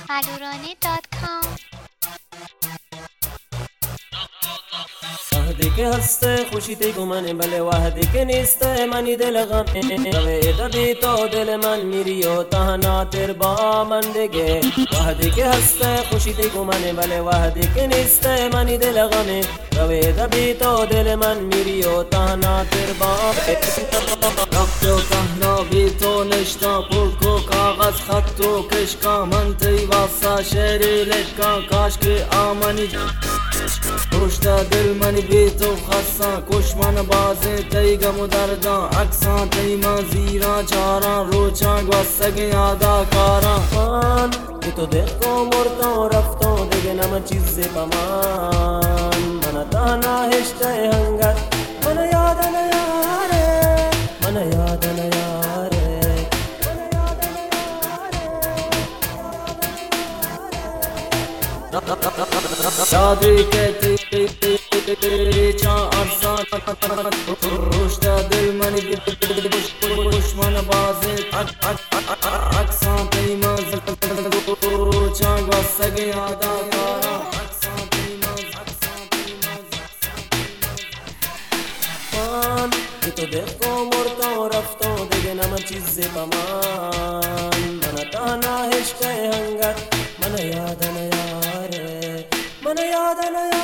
alurane.com وحدی که هسته خوشی تیگو منه بله وحدی که نیسته منی دل غمه رویده بی تو دل من میری و تهنا تر با من دیگه وحدی که هسته خوشی تیگو منه بله وحدی که نیسته منی دل غمه رویده بی تو دل من میری و تهنا تر با رفت و تهنا بی تو نشتا پرکو کاغذ خط و کشکا من تی واسا شعری لکا کاش که آمنی کشتا دل منی بی تو خسا کش من بازه تی گم و دردان اکسا تی من زیرا چارا روچا گوسگ یادا کارا من که تو دیکھو مرتا رفتو دیگه نم چیز پمان من تهنا هشته هنگر من یاد نیاره من یاد نیاره شادی که تی چا ارسان روشتا دل منی دشمن بازه اکسان تی من روچا گوسگ یادا کارا من که تو دیکھو مرتا رفتو دیگه نم چیز پمان من تهنا هشته هنگر من یاد نیاره من یاد نیاره